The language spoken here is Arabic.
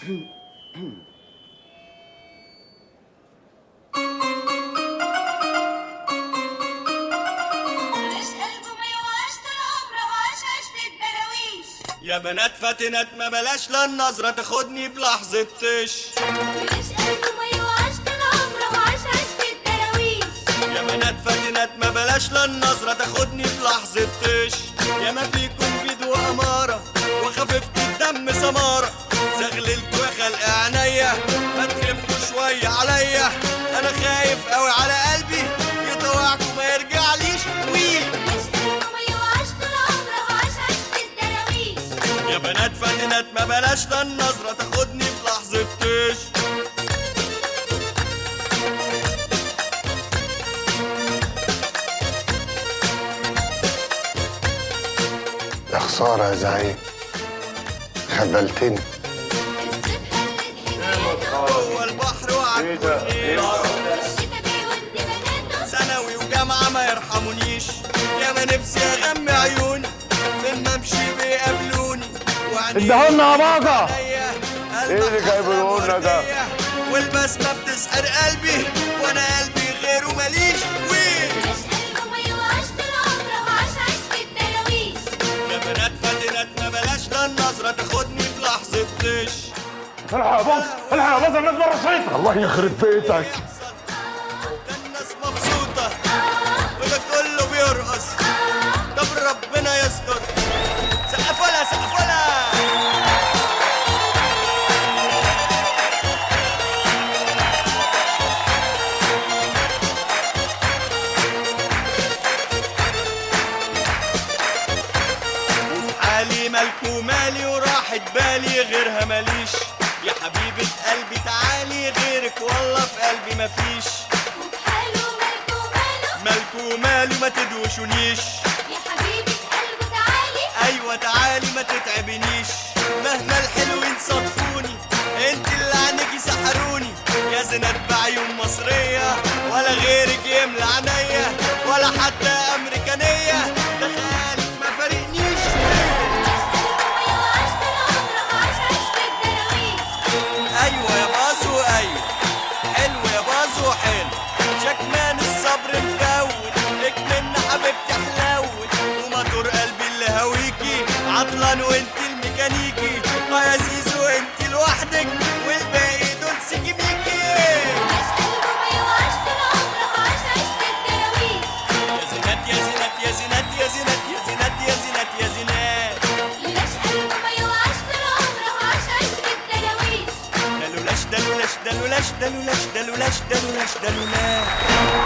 يا بنات فاتنات ما بلاش لا النظرة تاخدني بلحظة طش. يا بنات فاتنات ما بلاش لا النظرة تاخدني بلحظة طش. يا ما فيكم بيد وأمارة وخففت الدم سمارة، زغللتوا يا خلق عينيا ما تخفوا شوية عليا، أنا خايف قوي على قلبي يطوعكم ما يرجعليش. يا بنات فاتنات ما بلاش لا النظرة تاخدني بلحظة طش. يا خسارة يا زعيم، خذلتني. جوه البحر وعالكورنيش، ثانوي وجامعة ما يرحمونيش. يا ما نفسي اغمي عيوني من ما امشي بيقابلوني، ادهولنا يا باقة. ايه اللي جايبه لنا ده؟ والبسمة بتسحر قلبي وانا قلبي غيره ماليش. يا بنات فاتنات ما بلاش لا النظرة تاخدني بلحظة طش. الحق يا باظ، الحق يا باظ، الناس بره السيطرة. الله يخرب بيتك. الناس مبسوطة وده كله بيرقص، طب ربنا يستر. سقفولها سقفولها. حالي مالكو مالي وراحت بالي غيرها ماليش. يا حبيبة قلبي تعالي غيرك والله في قلبي مفيش. مالكو مالي ما تدوشونيش. يا حبيبة قلبي تعالي. ايوه تعالي ما تتعبنيش، مهما الحلوين صدفوني انت اللي عنكي سحروني. يا زينات بعيون مصرية ولا غيرك يملى عينيا ولا حتى امريكانية، ده خيالك ما فارقنيش. ايوه يا بازو ايوه، حلو يا بازو حلو، شكمان الصبر مفوت لك من حبيبتي حلاوت، وموتور قلبي اللي هويكي عطلان وانت الميكانيكي. يا زيزو انت لوحدك والباقي دول سكيميكي. يا زينات يا زينات يا زينات يا زينات يا زينات يا زينات يا زينات. لولاش قلبه ما يوعاش طول عمره وعاش عشت الدراويش. ده لولاش ده لولاش ده لولاش ده لولاش ده لولاش ده لولاش ده لولاش.